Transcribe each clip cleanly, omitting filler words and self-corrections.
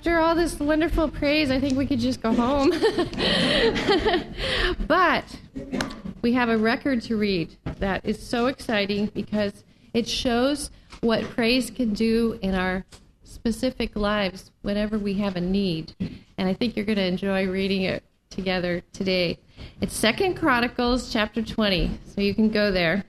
after all this wonderful praise, I think we could just go home. But we have a record to read that is so exciting because it shows what praise can do in our specific lives whenever we have a need. And I think you're going to enjoy reading it together today. It's 2 Chronicles chapter 20, so you can go there.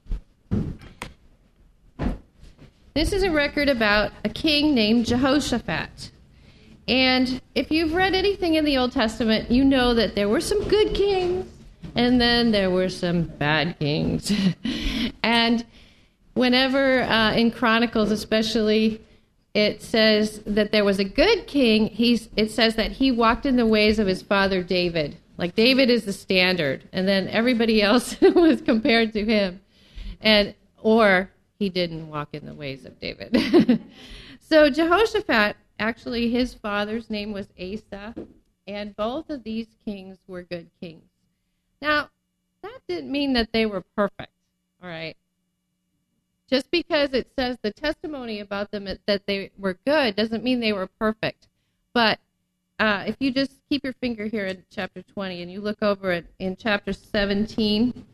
This is a record about a king named Jehoshaphat. And if you've read anything in the Old Testament, you know that there were some good kings, and then there were some bad kings. And whenever in Chronicles especially, it says that there was a good king, it says that he walked in the ways of his father David. Like David is the standard, and then everybody else was compared to him. Or he didn't walk in the ways of David. So Jehoshaphat, actually his father's name was Asa, and both of these kings were good kings. Now, that didn't mean that they were perfect, all right? Just because it says the testimony about them that they were good doesn't mean they were perfect. But if you just keep your finger here in chapter 20 and you look over it in chapter 17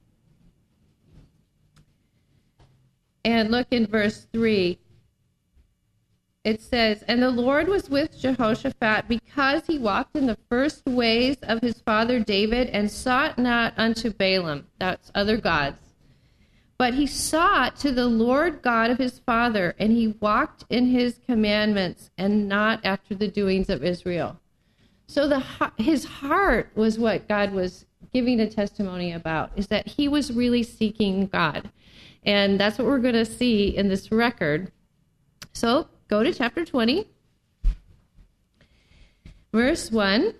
and look in verse 3, it says, "And the Lord was with Jehoshaphat because he walked in the first ways of his father David and sought not unto Baalim," that's other gods, "but he sought to the Lord God of his father, and he walked in his commandments and not after the doings of Israel." So his heart was what God was giving a testimony about, is that he was really seeking God. And that's what we're going to see in this record. So go to chapter 20, verse 1.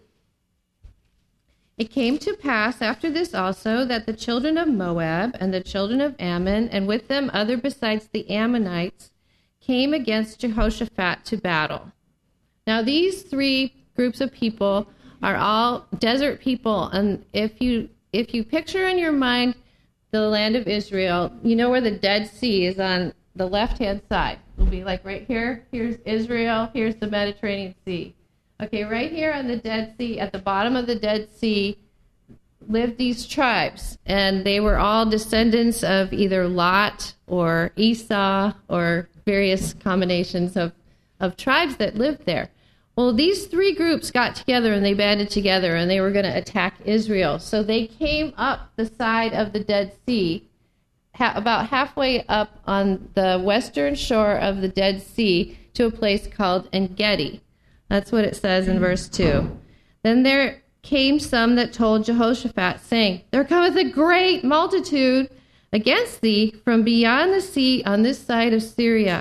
"It came to pass after this also that the children of Moab and the children of Ammon, and with them other besides the Ammonites, came against Jehoshaphat to battle." Now these three groups of people are all desert people, and if you picture in your mind the land of Israel, you know where the Dead Sea is on the left-hand side. It'll be like right here. Here's Israel. Here's the Mediterranean Sea. Okay, right here on the Dead Sea, at the bottom of the Dead Sea, lived these tribes, and they were all descendants of either Lot or Esau or various combinations of tribes that lived there. Well, these three groups got together and they banded together and they were going to attack Israel. So they came up the side of the Dead Sea, about halfway up on the western shore of the Dead Sea to a place called En-Gedi. That's what it says in verse 2. "Then there came some that told Jehoshaphat, saying, There cometh a great multitude against thee from beyond the sea on this side of Syria.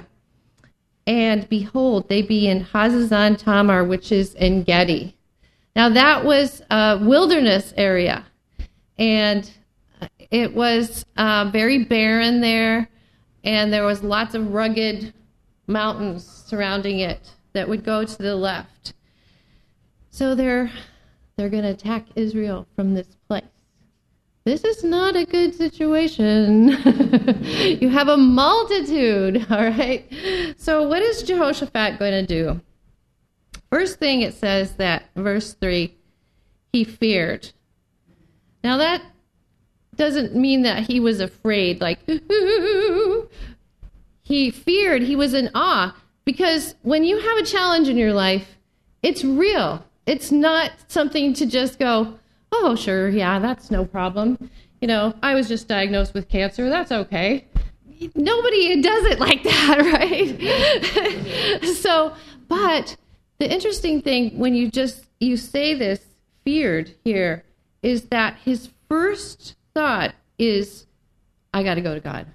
And behold, they be in Hazazon Tamar, which is En-Gedi." Now that was a wilderness area, and it was very barren there, and there was lots of rugged mountains surrounding it that would go to the left. So they're going to attack Israel from this place. This is not a good situation. You have a multitude, all right? So what is Jehoshaphat going to do? First thing it says that, verse 3, he feared. Now that doesn't mean that he was afraid, like, ooh. He feared, he was in awe, because when you have a challenge in your life, it's real. It's not something to just go, "Oh, sure, yeah, that's no problem. You know, I was just diagnosed with cancer. That's okay." Nobody does it like that, right? So, but the interesting thing when you say this, feared here, is that his first thought is, I got to go to God.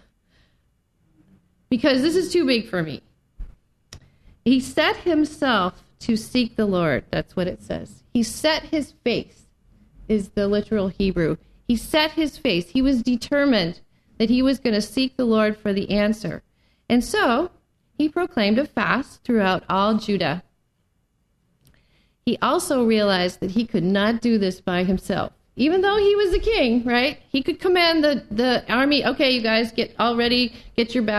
Because this is too big for me. He set himself to seek the Lord. That's what it says. He set his face, is the literal Hebrew. He set his face. He was determined that he was going to seek the Lord for the answer. And so he proclaimed a fast throughout all Judah. He also realized that he could not do this by himself. Even though he was the king, right? He could command the army, okay, you guys, get all ready, get your battle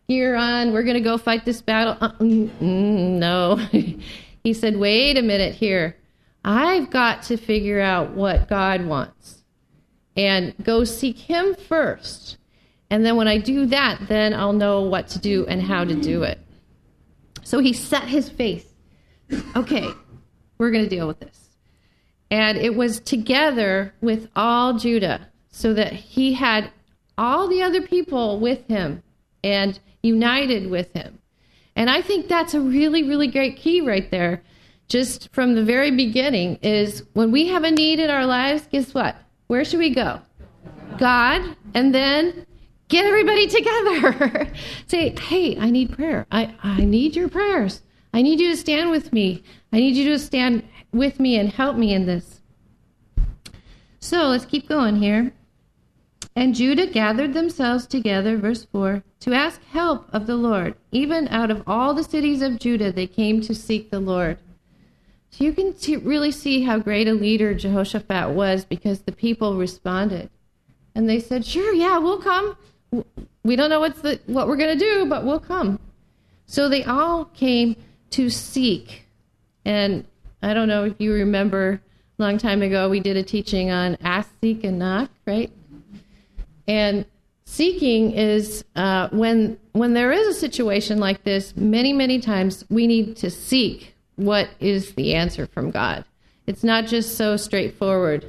gear on. We're going to go fight this battle. No. He said, wait a minute here. I've got to figure out what God wants and go seek him first. And then when I do that, then I'll know what to do and how to do it. So he set his face. Okay, we're going to deal with this. And it was together with all Judah, so that he had all the other people with him and united with him. And I think that's a really, really great key right there. Just from the very beginning is when we have a need in our lives, guess what? Where should we go? God, and then get everybody together. Say, hey, I need prayer. I need your prayers. I need you to stand with me. I need you to stand with me and help me in this. So let's keep going here. And Judah gathered themselves together, verse 4, to ask help of the Lord. Even out of all the cities of Judah, they came to seek the Lord. So you can really see how great a leader Jehoshaphat was, because the people responded. And they said, sure, yeah, we'll come. We don't know what we're going to do, but we'll come. So they all came to seek. And I don't know if you remember, a long time ago, we did a teaching on ask, seek, and knock, right? And seeking is when there is a situation like this, many, many times we need to seek what is the answer from God. It's not just so straightforward.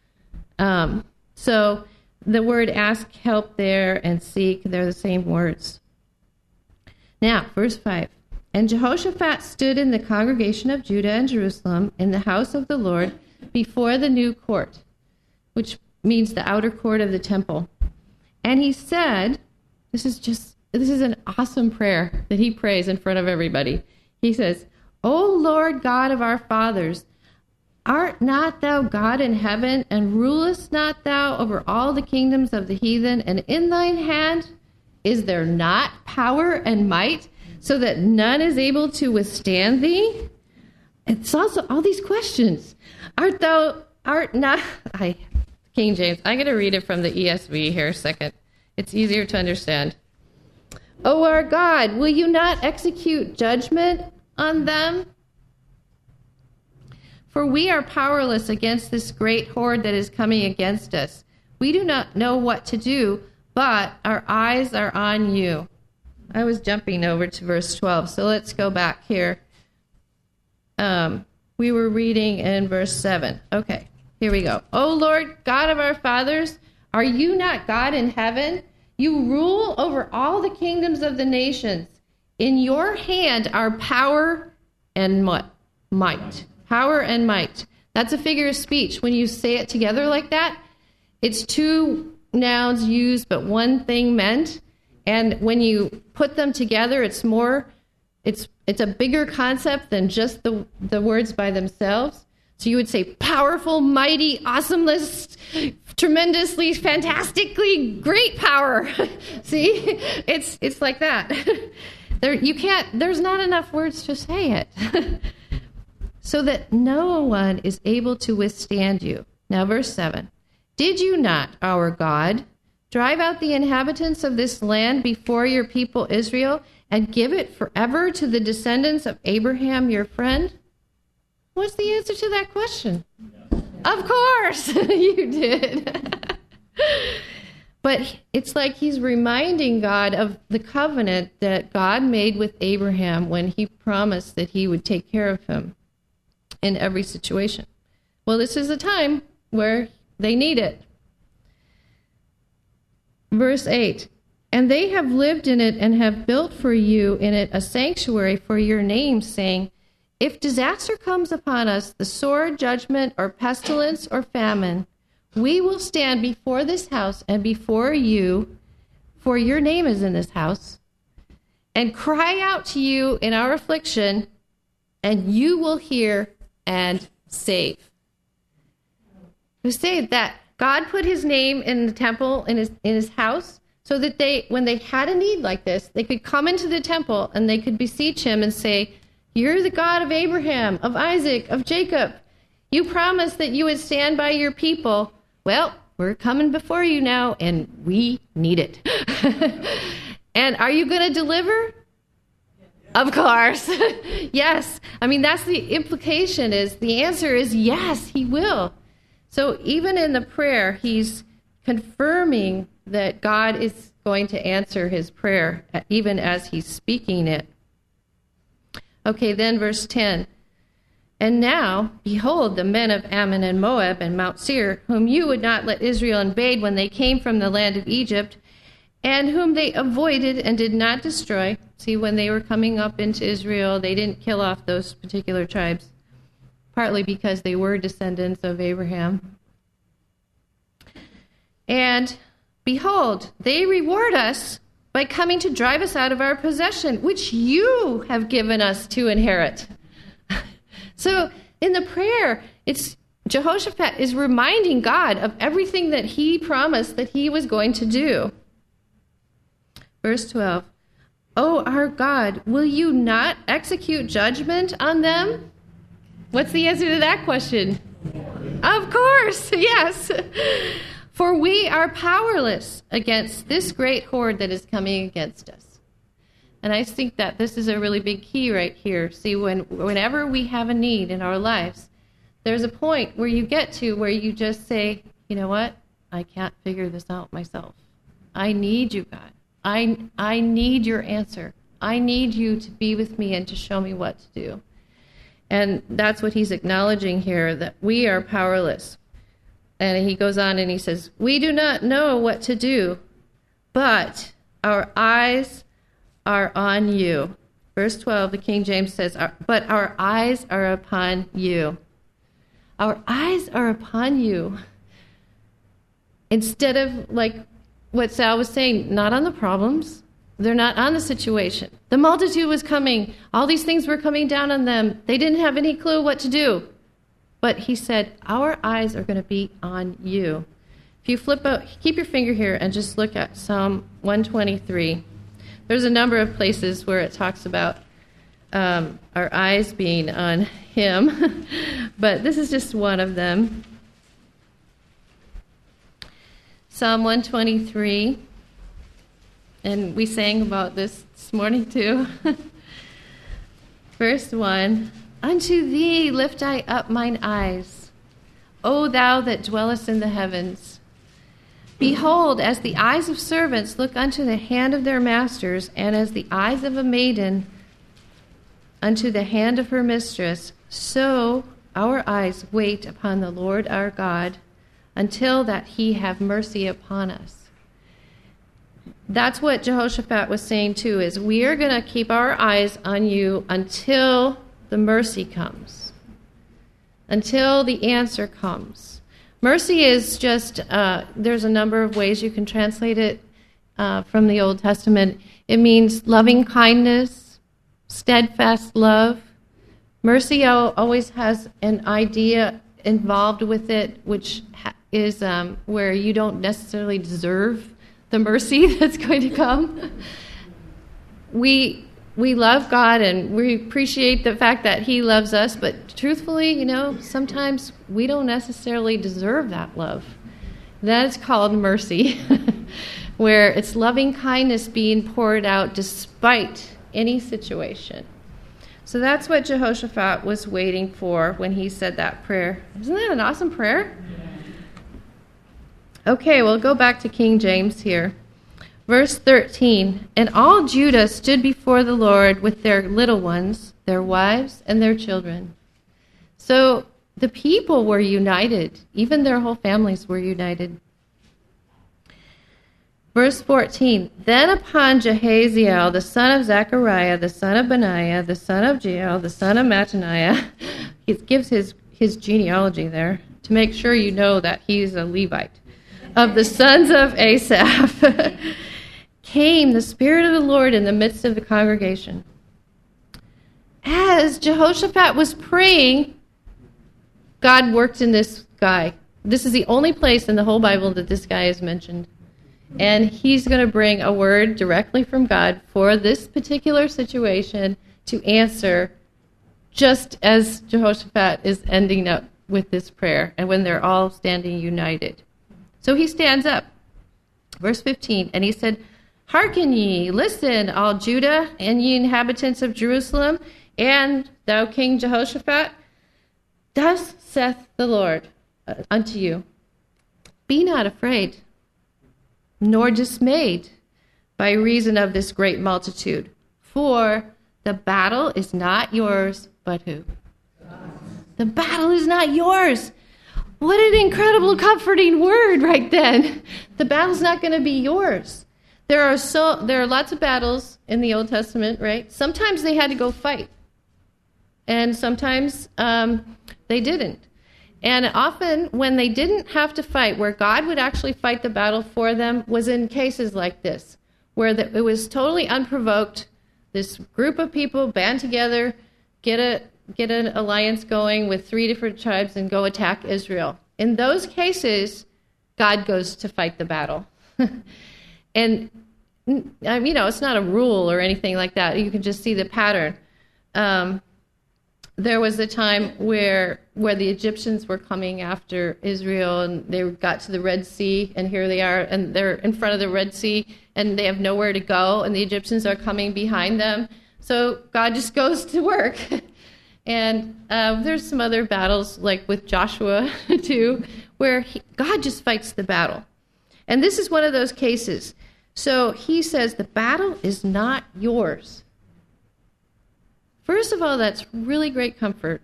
So the word ask, help there, and seek, they're the same words. Now, verse 5. And Jehoshaphat stood in the congregation of Judah and Jerusalem in the house of the Lord before the new court, which means the outer court of the temple. And he said, this is an awesome prayer that he prays in front of everybody. He says, O Lord God of our fathers, art not thou God in heaven, and rulest not thou over all the kingdoms of the heathen? And in thine hand is there not power and might, so that none is able to withstand thee? It's also all these questions. Art not, King James, I'm going to read it from the ESV here a second. It's easier to understand. O our God, will you not execute judgment on them? For we are powerless against this great horde that is coming against us. We do not know what to do, but our eyes are on you. I was jumping over to verse 12, so let's go back here. We were reading in verse 7. Okay, here we go. O Lord, God of our fathers, are you not God in heaven? You rule over all the kingdoms of the nations. In your hand are power and what? Might. Power and might. That's a figure of speech. When you say it together like that, it's two nouns used, but one thing meant. And when you put them together, it's a bigger concept than just the words by themselves. So you would say powerful, mighty, awesomeness, tremendously, fantastically great power. See? It's like that. There's not enough words to say it. So that no one is able to withstand you. Now verse 7. Did you not, our God, drive out the inhabitants of this land before your people Israel and give it forever to the descendants of Abraham, your friend? What's the answer to that question? No. Of course, you did. But it's like he's reminding God of the covenant that God made with Abraham when he promised that he would take care of him in every situation. Well, this is a time where they need it. Verse 8, and they have lived in it and have built for you in it a sanctuary for your name, saying, if disaster comes upon us, the sword, judgment, or pestilence, or famine, we will stand before this house and before you, for your name is in this house, and cry out to you in our affliction, and you will hear and save. We say that God put his name in the temple, in his house, so that when they had a need like this, they could come into the temple and they could beseech him and say, you're the God of Abraham, of Isaac, of Jacob. You promised that you would stand by your people. Well, we're coming before you now, and we need it. And are you going to deliver? Of course. Yes. I mean, that's the implication, is the answer is yes, he will. So even in the prayer, he's confirming that God is going to answer his prayer, even as he's speaking it. Okay, then verse 10. And now, behold, the men of Ammon and Moab and Mount Seir, whom you would not let Israel invade when they came from the land of Egypt, and whom they avoided and did not destroy. See, when they were coming up into Israel, they didn't kill off those particular tribes, partly because they were descendants of Abraham. And behold, they reward us by coming to drive us out of our possession, which you have given us to inherit. So in the prayer, it's Jehoshaphat is reminding God of everything that he promised that he was going to do. Verse 12. Oh, our God, will you not execute judgment on them? What's the answer to that question? Of course, yes. For we are powerless against this great horde that is coming against us. And I think that this is a really big key right here. See, whenever we have a need in our lives, there's a point where you get to where you just say, you know what? I can't figure this out myself. I need you, God. I need your answer. I need you to be with me and to show me what to do. And that's what he's acknowledging here, that we are powerless. And he goes on and he says, we do not know what to do, but our eyes are on you. Verse 12, the King James says, but our eyes are upon you. Our eyes are upon you. Instead of, like what Sal was saying, not on the problems. They're not on the situation. The multitude was coming. All these things were coming down on them. They didn't have any clue what to do. But he said, our eyes are going to be on you. If you flip out, keep your finger here and just look at Psalm 123. There's a number of places where it talks about our eyes being on him, but this is just one of them. Psalm 123, and we sang about this morning too. Verse 1, unto thee lift I up mine eyes, O thou that dwellest in the heavens. Behold, as the eyes of servants look unto the hand of their masters, and as the eyes of a maiden unto the hand of her mistress, so our eyes wait upon the Lord our God, until that he have mercy upon us. That's what Jehoshaphat was saying too, is we are going to keep our eyes on you until the mercy comes, until the answer comes. Mercy is just, there's a number of ways you can translate it from the Old Testament. It means loving kindness, steadfast love. Mercy always has an idea involved with it, which is where you don't necessarily deserve the mercy that's going to come. We love God and we appreciate the fact that he loves us, but truthfully, sometimes we don't necessarily deserve that love. That's called mercy, where it's loving kindness being poured out despite any situation. So that's what Jehoshaphat was waiting for when he said that prayer. Isn't that an awesome prayer? Okay, we'll go back to King James here. Verse 13, and all Judah stood before the Lord with their little ones, their wives, and their children. So the people were united. Even their whole families were united. Verse 14, then upon Jehaziel, the son of Zechariah, the son of Benaiah, the son of Jeiel, the son of Mattaniah, he gives his genealogy there to make sure you know that he's a Levite, of the sons of Asaph, came the Spirit of the Lord in the midst of the congregation. As Jehoshaphat was praying, God worked in this guy. This is the only place in the whole Bible that this guy is mentioned. And he's going to bring a word directly from God for this particular situation to answer, just as Jehoshaphat is ending up with this prayer, and when they're all standing united. So he stands up. Verse 15, and he said, Hearken ye, listen, all Judah, and ye inhabitants of Jerusalem, and thou King Jehoshaphat. Thus saith the Lord unto you, be not afraid, nor dismayed by reason of this great multitude, for the battle is not yours, but who? The battle is not yours. What an incredible, comforting word right then. The battle's not going to be yours. There are lots of battles in the Old Testament, right? Sometimes they had to go fight, and sometimes they didn't. And often when they didn't have to fight, where God would actually fight the battle for them, was in cases like this, where it was totally unprovoked. This group of people band together, get an alliance going with 3 different tribes and go attack Israel. In those cases, God goes to fight the battle. And, it's not a rule or anything like that. You can just see the pattern. There was a time where the Egyptians were coming after Israel, and they got to the Red Sea, and here they are, and they're in front of the Red Sea, and they have nowhere to go, and the Egyptians are coming behind them. So God just goes to work. And there's some other battles, like with Joshua, too, where God just fights the battle. And this is one of those cases. So he says, the battle is not yours. First of all, that's really great comfort.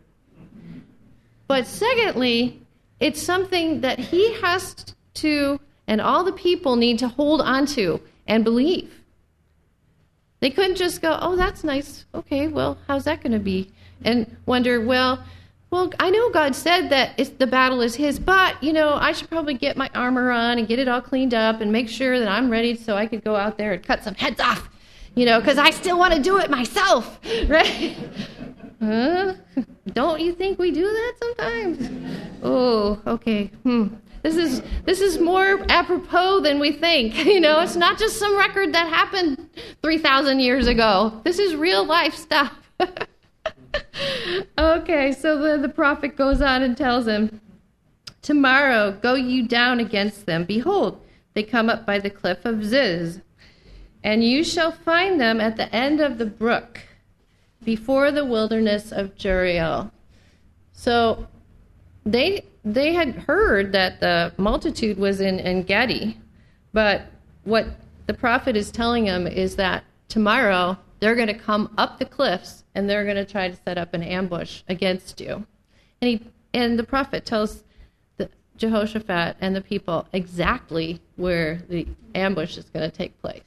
But secondly, it's something that he has to, and all the people need to hold on to and believe. They couldn't just go, oh, that's nice. Okay, well, how's that going to be? And wonder, well, I know God said that the battle is his, but, I should probably get my armor on and get it all cleaned up and make sure that I'm ready so I could go out there and cut some heads off, because I still want to do it myself, right? Don't you think we do that sometimes? Oh, okay. This is more apropos than we think. It's not just some record that happened 3,000 years ago. This is real life stuff. Okay, so the prophet goes on and tells him, tomorrow go you down against them. Behold, they come up by the cliff of Ziz, and you shall find them at the end of the brook, before the wilderness of Jeriel. So they had heard that the multitude was in En-Gedi, but what the prophet is telling them is that tomorrow they're going to come up the cliffs and they're going to try to set up an ambush against you. And the prophet tells Jehoshaphat and the people exactly where the ambush is going to take place.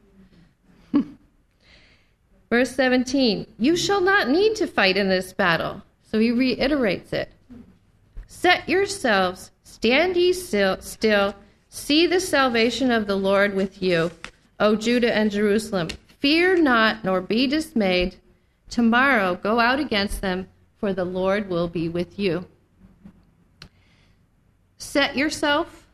Verse 17, you shall not need to fight in this battle. So he reiterates it. Set yourselves, stand ye still, see the salvation of the Lord with you, O Judah and Jerusalem. Fear not, nor be dismayed. Tomorrow go out against them, for the Lord will be with you. Set yourself,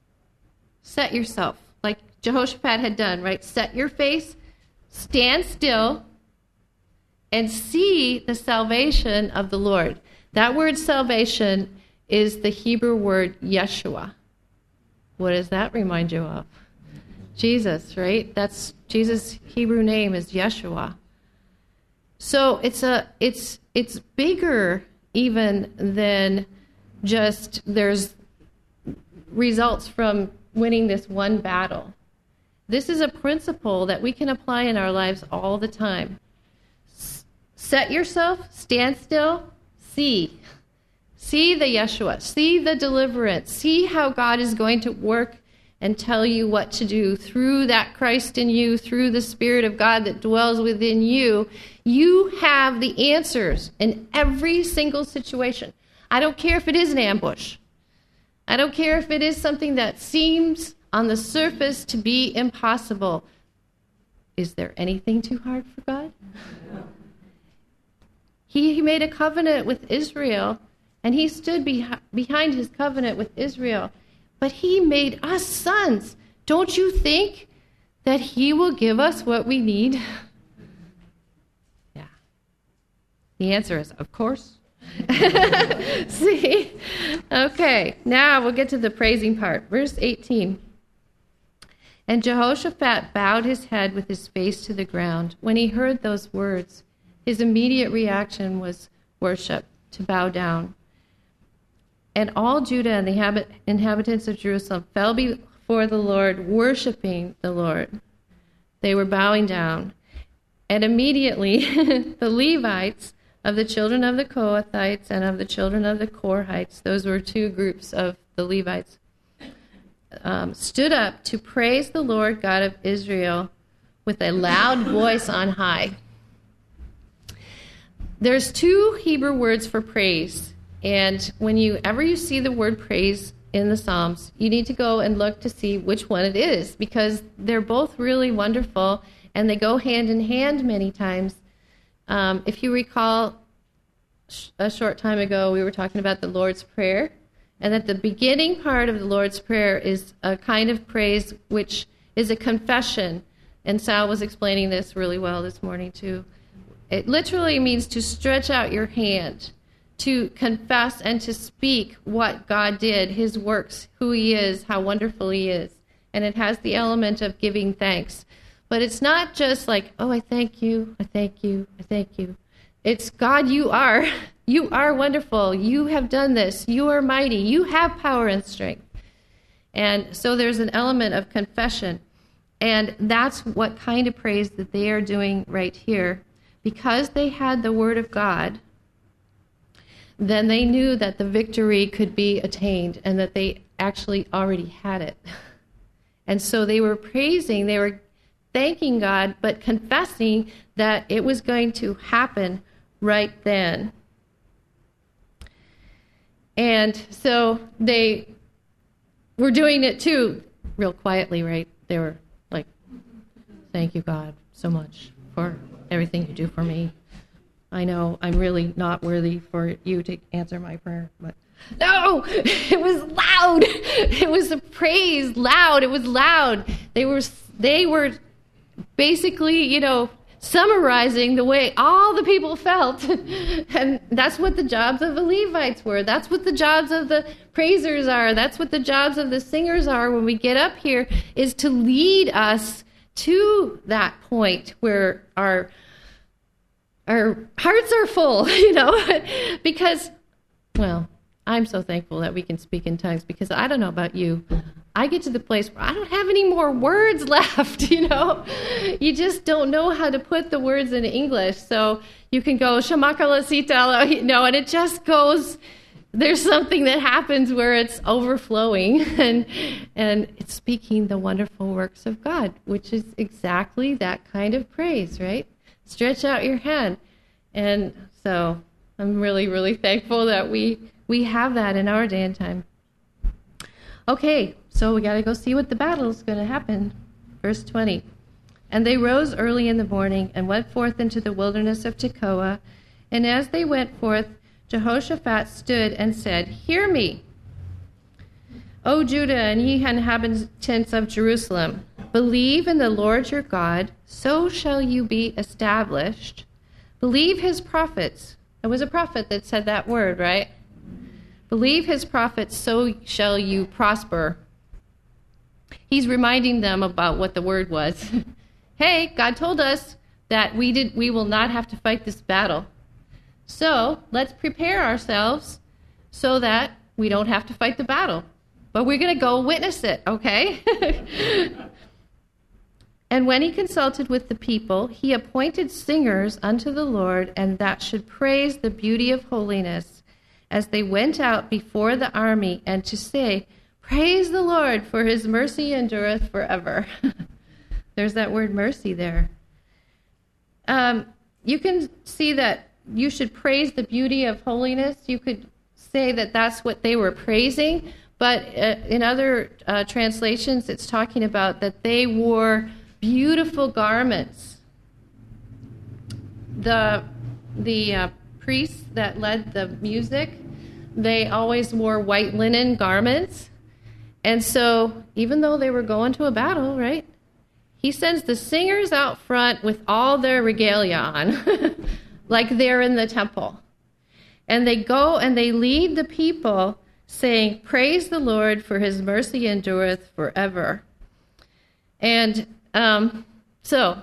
like Jehoshaphat had done, right? Set your face, stand still, and see the salvation of the Lord. That word salvation is the Hebrew word Yeshua. What does that remind you of? Jesus, right? That's Jesus' Hebrew name is Yeshua. So it's bigger even than just there's results from winning this one battle. This is a principle that we can apply in our lives all the time. Set yourself, stand still, see. See the Yeshua, see the deliverance, see how God is going to work and tell you what to do through that Christ in you, through the Spirit of God that dwells within you. You have the answers in every single situation. I don't care if it is an ambush. I don't care if it is something that seems on the surface to be impossible. Is there anything too hard for God? He made a covenant with Israel, and he stood behind his covenant with Israel. But he made us sons. Don't you think that he will give us what we need? Yeah. The answer is, of course. See? Okay, now we'll get to the praising part. Verse 18. And Jehoshaphat bowed his head with his face to the ground. When he heard those words, his immediate reaction was worship, to bow down. And all Judah and the inhabitants of Jerusalem fell before the Lord, worshiping the Lord. They were bowing down. And immediately the Levites of the children of the Kohathites and of the children of the Korhites, those were two groups of the Levites, stood up to praise the Lord God of Israel with a loud voice on high. There's two Hebrew words for praise, and whenever you see the word praise in the Psalms, you need to go and look to see which one it is, because they're both really wonderful, and they go hand in hand many times. If you recall, a short time ago, we were talking about the Lord's Prayer, and that the beginning part of the Lord's Prayer is a kind of praise which is a confession, and Sal was explaining this really well this morning too. It literally means to stretch out your hand, to confess and to speak what God did, his works, who he is, how wonderful he is. And it has the element of giving thanks. But it's not just like, oh, I thank you, I thank you, I thank you. It's, God, you are wonderful. You have done this. You are mighty. You have power and strength. And so there's an element of confession. And that's what kind of praise that they are doing right here. Because they had the word of God, then they knew that the victory could be attained and that they actually already had it. And so they were praising, they were thanking God, but confessing that it was going to happen right then. And so they were doing it too, real quietly, right? They were like, thank you, God, so much for everything you do for me. I know I'm really not worthy for you to answer my prayer, but no, it was loud. It was a praise, loud. It was loud. They were basically, summarizing the way all the people felt. And that's what the jobs of the Levites were. That's what the jobs of the praisers are. That's what the jobs of the singers are when we get up here, is to lead us to that point where our hearts are full, because, well, I'm so thankful that we can speak in tongues, because I don't know about you. I get to the place where I don't have any more words left, You just don't know how to put the words in English. So you can go, shamakalacita, and it just goes, there's something that happens where it's overflowing and it's speaking the wonderful works of God, which is exactly that kind of praise, right? Stretch out your hand. And so I'm really, really thankful that we have that in our day and time. Okay, so we got to go see what the battle is going to happen. Verse 20. And they rose early in the morning and went forth into the wilderness of Tekoa. And as they went forth, Jehoshaphat stood and said, Hear me, O Judah and ye inhabitants of Jerusalem. Believe in the Lord your God, so shall you be established. Believe his prophets. It was a prophet that said that word, right? Believe his prophets, so shall you prosper. He's reminding them about what the word was. Hey, God told us that we will not have to fight this battle. So let's prepare ourselves so that we don't have to fight the battle. But we're going to go witness it, okay? And when he consulted with the people, he appointed singers unto the Lord, and that should praise the beauty of holiness, as they went out before the army, and to say, Praise the Lord, for his mercy endureth forever. There's that word mercy there. You can see that you should praise the beauty of holiness. You could say that that's what they were praising, but in other translations, it's talking about that they wore beautiful garments. The priests that led the music, they always wore white linen garments. And so even though they were going to a battle, right, he sends the singers out front with all their regalia on, like they're in the temple. And they go and they lead the people saying, Praise the Lord, for his mercy endureth forever. And so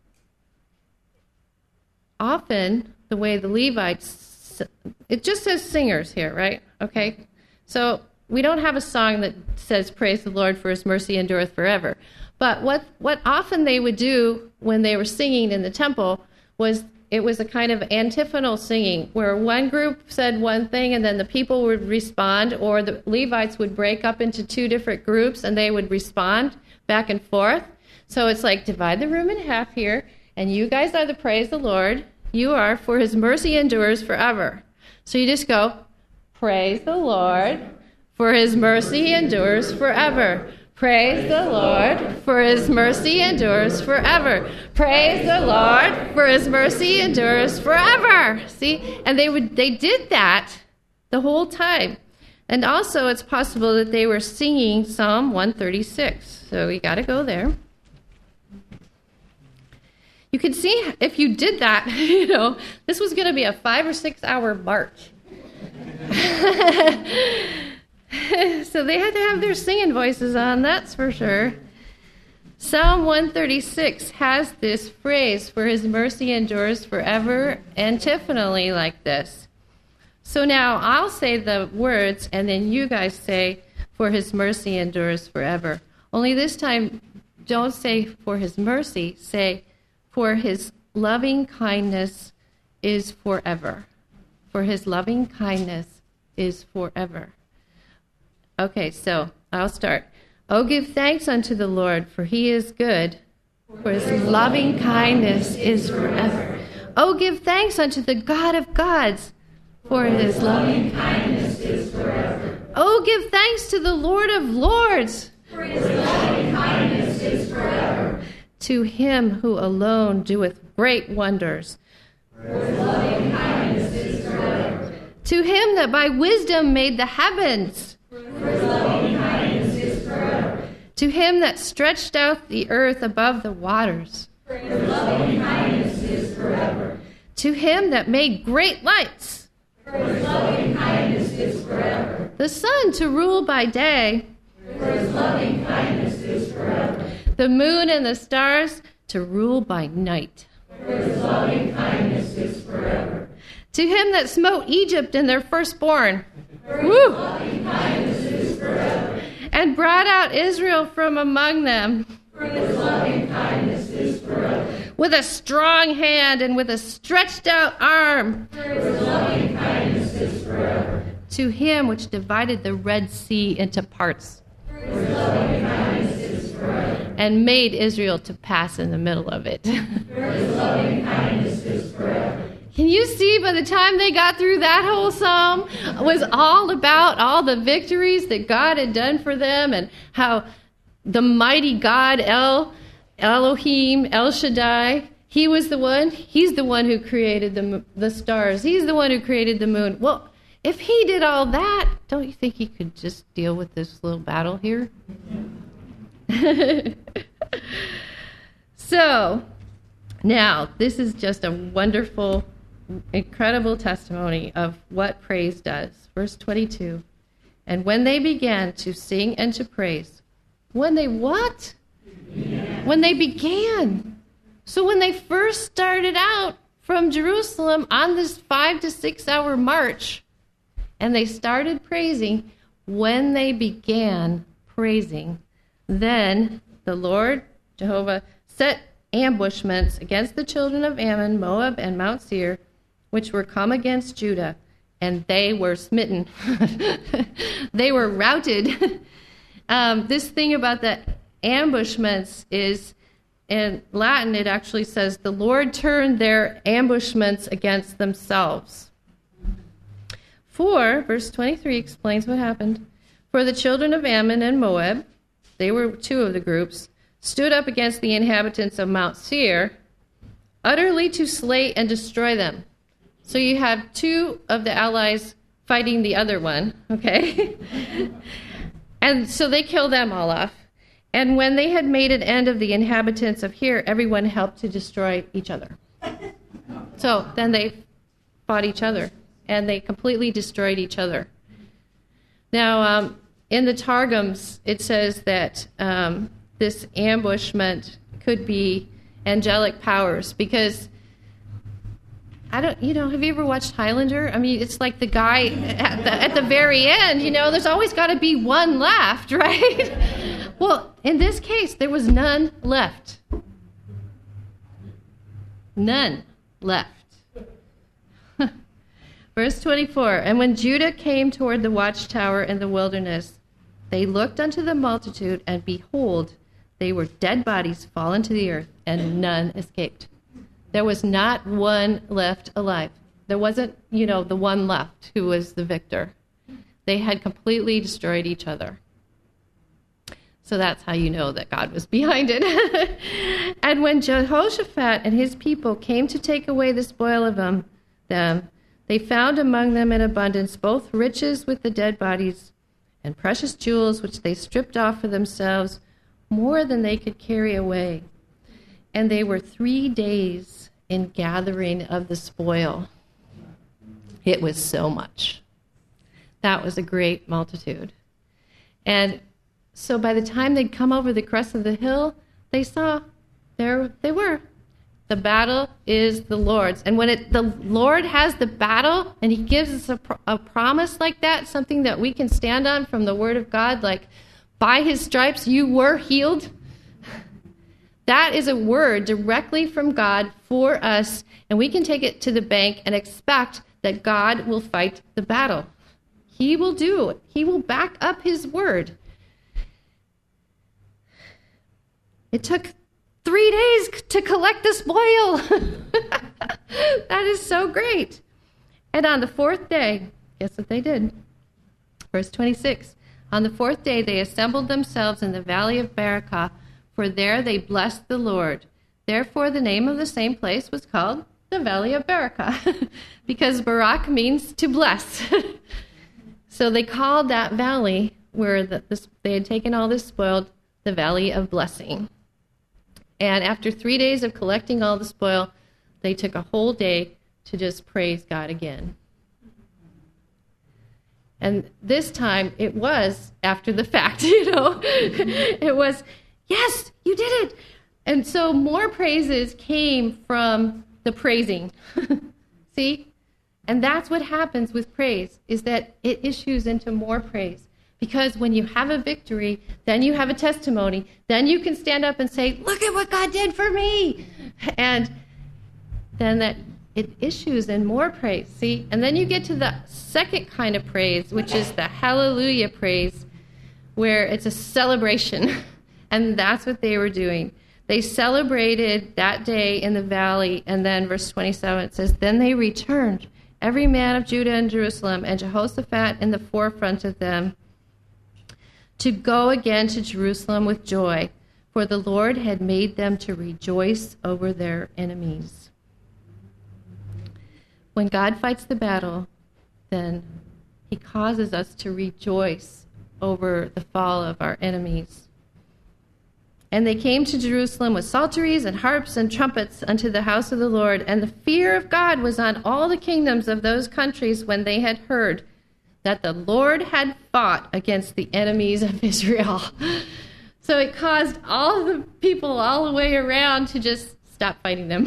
often the way the Levites, it just says singers here, right? Okay. So we don't have a song that says praise the Lord for his mercy endureth forever. But what often they would do when they were singing in the temple was it was a kind of antiphonal singing where one group said one thing and then the people would respond, or the Levites would break up into two different groups and they would respond back and forth. So it's like divide the room in half here, and you guys are the praise the Lord. You are for his mercy endures forever. So you just go, praise the Lord, for his mercy endures forever. Praise the Lord, for his mercy endures forever. Praise the Lord, for his mercy endures forever. See? And they did that the whole time. And also it's possible that they were singing Psalm 136. So we got to go there. You can see if you did that, this was going to be a 5 or 6 hour march. So they had to have their singing voices on, that's for sure. Psalm 136 has this phrase, for his mercy endures forever, antiphonally like this. So now I'll say the words, and then you guys say, for his mercy endures forever. Only this time, don't say for his mercy, say for his loving kindness is forever. For his loving kindness is forever. Okay, so I'll start. Oh, give thanks unto the Lord, for he is good, for his loving kindness is forever. Oh, give thanks unto the God of gods, for his loving kindness is forever. Oh, give thanks to the Lord of lords, for his loving kindness is forever. To him who alone doeth great wonders, for his loving kindness is forever. To him that by wisdom made the heavens, for his loving kindness is forever. To him that stretched out the earth above the waters, for his loving kindness is forever. To him that made great lights, for his loving kindness is forever. The sun to rule by day, for his loving kindness is forever. The moon and the stars to rule by night, for his loving kindness is forever. To him that smote Egypt and their firstborn, for his loving kindness is forever. And brought out Israel from among them, for his loving kindness is forever. With a strong hand and with a stretched out arm, for his loving kindness is forever. To him which divided the Red Sea into parts, for his loving kindness is forever. And made Israel to pass in the middle of it, for his loving kindness is forever. Can you see by the time they got through that whole psalm was all about all the victories that God had done for them and how the mighty God Elohim, El Shaddai, he's the one who created the stars. He's the one who created the moon. Well, if he did all that, don't you think he could just deal with this little battle here? So, now, this is just a wonderful, incredible testimony of what praise does. Verse 22. And when they began to sing and to praise. When they what? Began. When they began. So when they first started out from Jerusalem on this 5 to 6 hour march, and they started praising, when they began praising, then the Lord, Jehovah, set ambushments against the children of Ammon, Moab, and Mount Seir, which were come against Judah, and they were smitten. They were routed. This thing about the ambushments is, in Latin, it actually says, the Lord turned their ambushments against themselves. For, verse 23 explains what happened. For the children of Ammon and Moab, they were two of the groups, stood up against the inhabitants of Mount Seir, utterly to slay and destroy them. So you have two of the allies fighting the other one, okay? And so they kill them all off. And when they had made an end of the inhabitants of Seir, everyone helped to destroy each other. So then they fought each other, and they completely destroyed each other. Now, in the Targums, it says that this ambushment could be angelic powers, because have you ever watched Highlander? I mean, it's like the guy at the very end, there's always got to be one left, right? Well, in this case, there was none left. None left. Verse 24, and when Judah came toward the watchtower in the wilderness, they looked unto the multitude, and behold, they were dead bodies fallen to the earth, and none escaped. There was not one left alive. There wasn't, the one left who was the victor. They had completely destroyed each other. So that's how you know that God was behind it. And when Jehoshaphat and his people came to take away the spoil of them, they found among them in abundance both riches with the dead bodies and precious jewels which they stripped off for themselves, more than they could carry away. And they were 3 days in gathering of the spoil. It was so much. That was a great multitude. And so by the time they'd come over the crest of the hill, they saw there they were. The battle is the Lord's. And when the Lord has the battle and he gives us a promise like that, something that we can stand on from the Word of God, like, by his stripes you were healed, that is a word directly from God for us, and we can take it to the bank and expect that God will fight the battle. He will do it. He will back up his word. It took 3 days to collect the spoil. That is so great. And on the fourth day, guess what they did? Verse 26. On the fourth day they assembled themselves in the valley of Barakah, for there they blessed the Lord. Therefore the name of the same place was called the Valley of Barakah, because Barak means to bless. So they called that valley where they had taken all this spoil, the Valley of Blessing. And after 3 days of collecting all the spoil, they took a whole day to just praise God again. And this time, it was after the fact, It was, yes, you did it. And so more praises came from the praising. See? And that's what happens with praise, is that it issues into more praise. Because when you have a victory, then you have a testimony. Then you can stand up and say, look at what God did for me. And then that it issues in more praise, see? And then you get to the second kind of praise, which is the hallelujah praise, where it's a celebration. And that's what they were doing. They celebrated that day in the valley. And then verse 27, it says, then they returned, every man of Judah and Jerusalem, and Jehoshaphat in the forefront of them, to go again to Jerusalem with joy, for the Lord had made them to rejoice over their enemies. When God fights the battle, then he causes us to rejoice over the fall of our enemies. And they came to Jerusalem with psalteries and harps and trumpets unto the house of the Lord, and the fear of God was on all the kingdoms of those countries when they had heard that the Lord had fought against the enemies of Israel. So it caused all the people all the way around to just stop fighting them.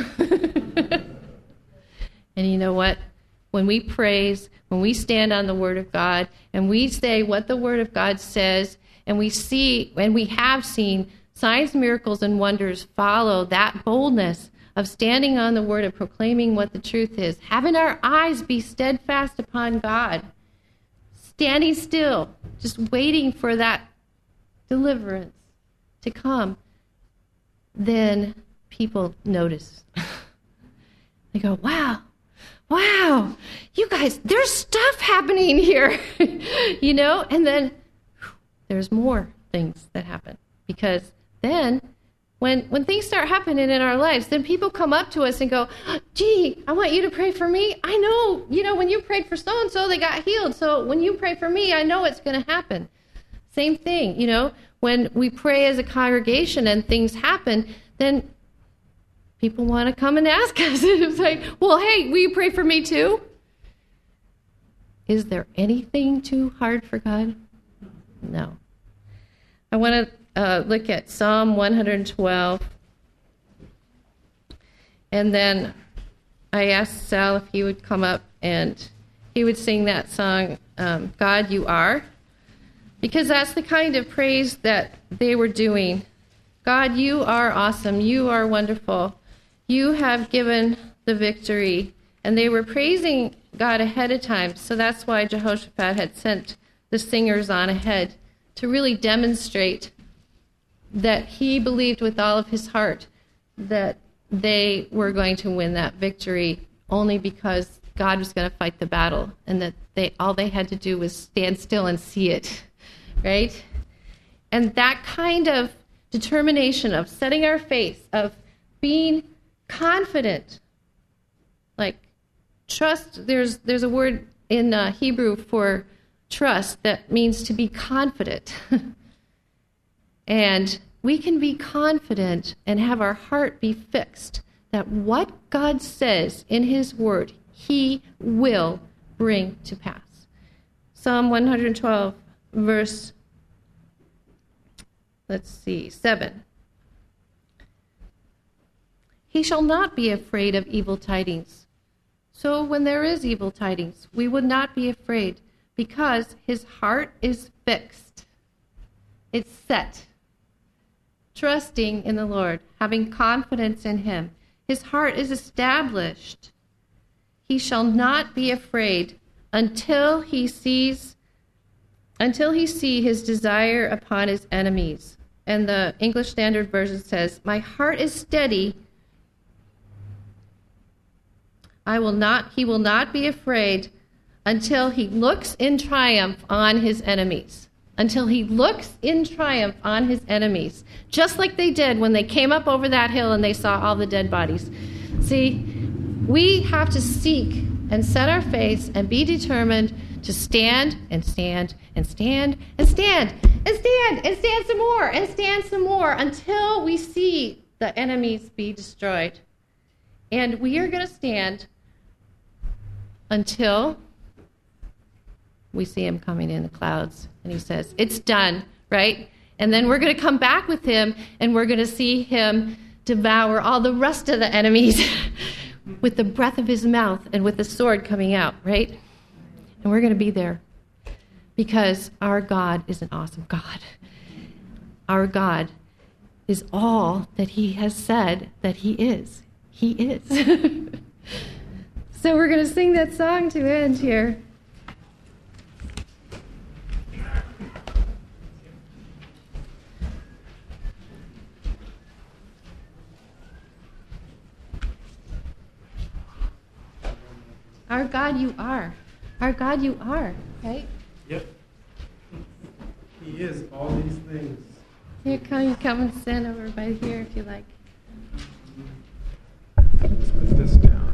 And you know what? When we praise, when we stand on the Word of God, and we say what the Word of God says, and we see, and we have seen signs, miracles, and wonders follow that boldness of standing on the Word and proclaiming what the truth is, having our eyes be steadfast upon God, standing still, just waiting for that deliverance to come, then people notice. They go, wow, you guys, there's stuff happening here, and then there's more things that happen. Because then when things start happening in our lives, then people come up to us and go, gee, I want you to pray for me. I know, when you prayed for so-and-so, they got healed. So when you pray for me, I know it's going to happen. Same thing, when we pray as a congregation and things happen, then people want to come and ask us. It's like, well, hey, will you pray for me too? Is there anything too hard for God? No. I want to look at Psalm 112. And then I asked Sal if he would come up and he would sing that song, God, You Are, because that's the kind of praise that they were doing. God, You are awesome. You are wonderful. You have given the victory. And they were praising God ahead of time. So that's why Jehoshaphat had sent the singers on ahead to really demonstrate that he believed with all of his heart that they were going to win that victory only because God was going to fight the battle, and that all they had to do was stand still and see it, right? And that kind of determination of setting our face, of being confident, like trust, there's a word in Hebrew for trust that means to be confident. And we can be confident and have our heart be fixed that what God says in his word, he will bring to pass. Psalm 112, verse, 7. He shall not be afraid of evil tidings. So when there is evil tidings, we would not be afraid, because his heart is fixed. It's set. Trusting in the Lord, having confidence in him. His heart is established. He shall not be afraid until he see his desire upon his enemies. And the English Standard Version says, my heart is steady. He will not be afraid until he looks in triumph on his enemies. Until he looks in triumph on his enemies. Just like they did when they came up over that hill and they saw all the dead bodies. See, we have to seek and set our face and be determined to stand and stand and stand and stand and stand and stand some more and stand some more until we see the enemies be destroyed. And we are going to stand until we see him coming in the clouds. And he says, it's done, right? And then we're going to come back with him, and we're going to see him devour all the rest of the enemies with the breath of his mouth and with the sword coming out, right? And we're going to be there because our God is an awesome God. Our God is all that he has said that he is. He is. So we're going to sing that song to end here. Our God, you are. Our God, you are, right? Yep. He is all these things. Here, come and stand over by here if you like. Let's put this down.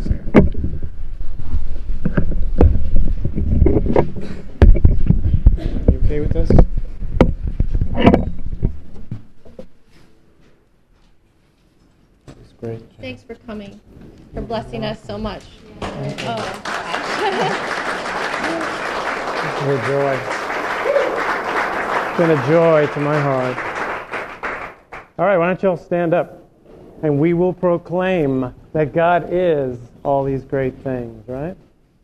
You okay with this? That's great. Thanks for coming, for blessing us so much. Oh, It's a joy. It's been a joy to my heart. All right, why don't you all stand up, and we will proclaim that God is all these great things, right?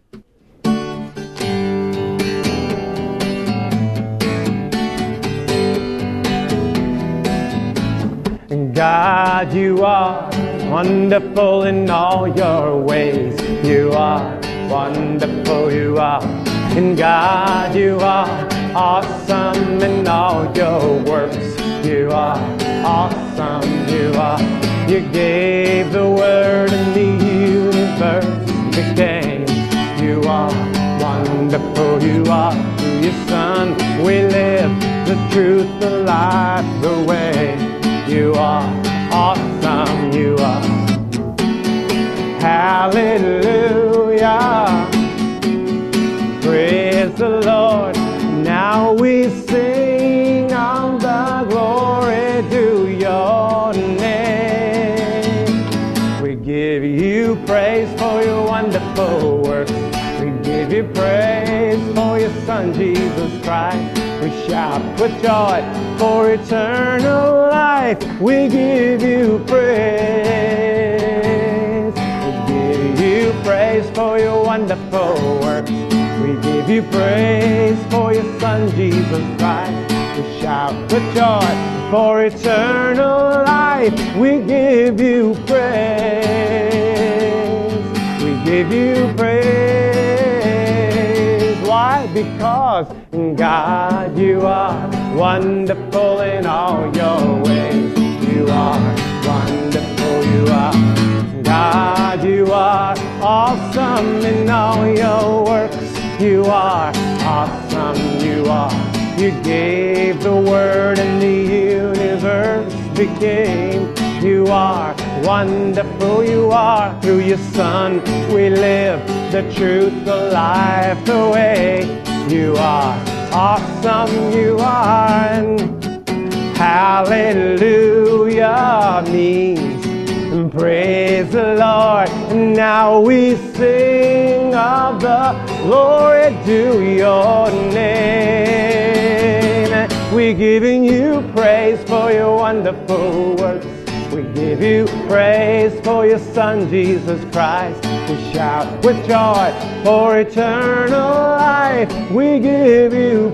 God, you are wonderful in all your ways. You are wonderful, you are. And God, you are awesome in all your works. You are awesome, you are. You gave the word and the universe became. You are wonderful, you are. Through your Son we live, the truth, the life, the way. You are awesome, you are. Hallelujah. Praise the Lord. Now we sing all the glory to your name. We give you praise for your wonderful works. We give you praise for your Son, Jesus Christ. We shout with joy for eternal life. We give you praise. We give you praise for your wonderful works. We give you praise for your Son, Jesus Christ. We shout with joy for eternal life. We give you praise. We give you praise. Why? Because God, you are wonderful in all your ways. You are wonderful, you are. God, you are awesome in all your works. You are awesome, you are. You gave the word and the universe became. You are wonderful, you are. Through your Son we live the truth, the life, the way. You are awesome, you are. And hallelujah means praise the Lord. And now we sing of the glory to your name. We're giving you praise for your wonderful works. We give you praise for your Son, Jesus Christ. We shout with joy for eternal life. We give you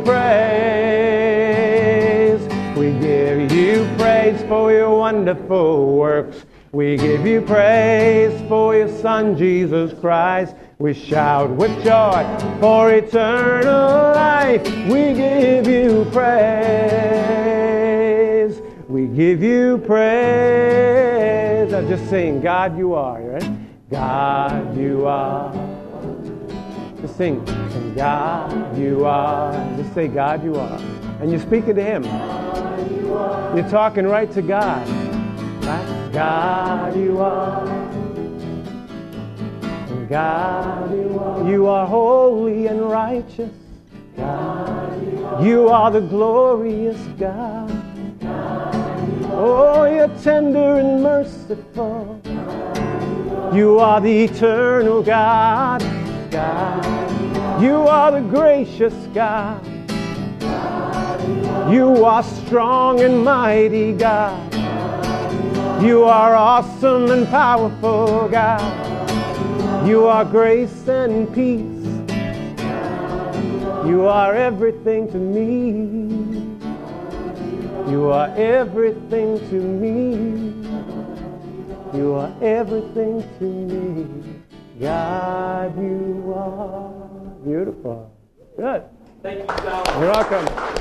praise. We give you praise for your wonderful works. We give you praise for your Son, Jesus Christ. We shout with joy for eternal life. We give you praise. We give you praise. I just sing, God, you are, right? God, you are. Just sing, God, you are. Just say, God, you are. And you're speaking to Him. You're talking right to God. Right? God, you are. God, you are. You are holy and righteous. God, you are the glorious God. Oh, you're tender and merciful. You are the eternal God. God, you are the gracious God. You are strong and mighty God. You are awesome and powerful God. You are grace and peace. You are everything to me. You are everything to me. You are everything to me. God, you are. Beautiful. Good. Thank you, Sal. You're welcome.